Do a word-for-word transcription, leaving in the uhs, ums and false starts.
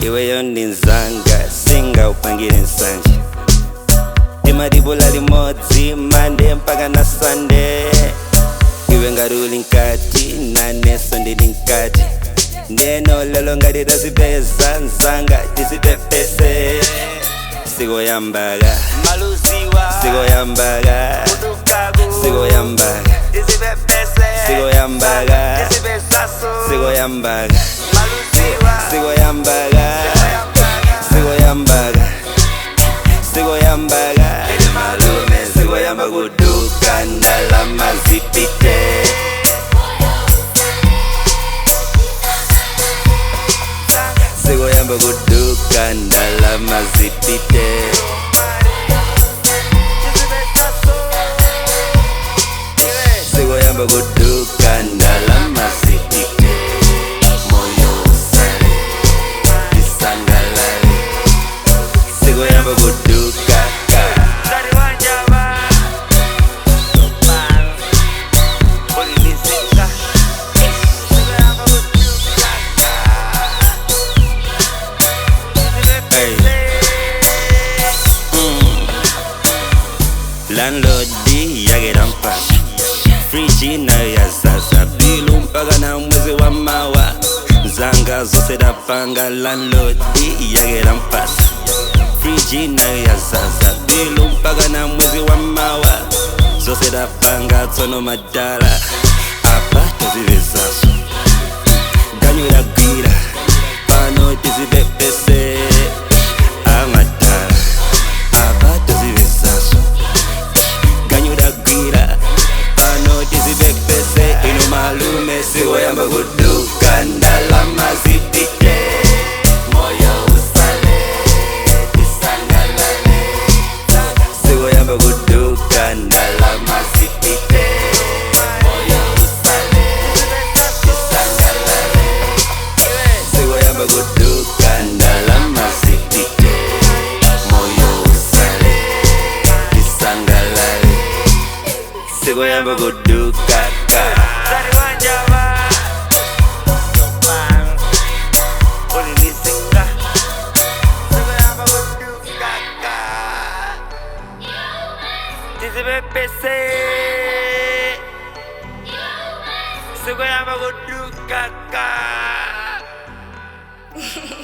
iweyo ndinzanga singa upangire nsanje timadibula limodzi mande mpaka na sande iwe ngati uli nkati naneso ndili nkati ndeno lelo ngati tazipeza nzanga tisipepese siko yambaga siko yambaga siko yambaga siko yambaga siko yambaga siko yambaga siko yambaga siko yambaga malume siko yamba kuduka ndalama zipite siko yamba kuduka ndalama zipite siko yamba kuduka ndalama zipite moyo usale isangalale siko yamba kuduka landlord yagerampa friji nayo yazaza bilu mpaka na mwezi wa mawa zanga zose dapanga landlord yagerampa friji nayo yazaza bilu mpaka na mwezi wa mawa zose dapanga tsono madala apa tazivezaso ganyo yagwira pano tizibepese amadala apa tazivezaso ino malume siko yamba kuduka ndalama zipite moyo usale isangalale siko yamba kuduka ndalama zipite moyo usale isangalale siko yamba kuduka ndalama zipite moyo usale isangalale siko yamba kuduka Tisibepese siko yamba kuduka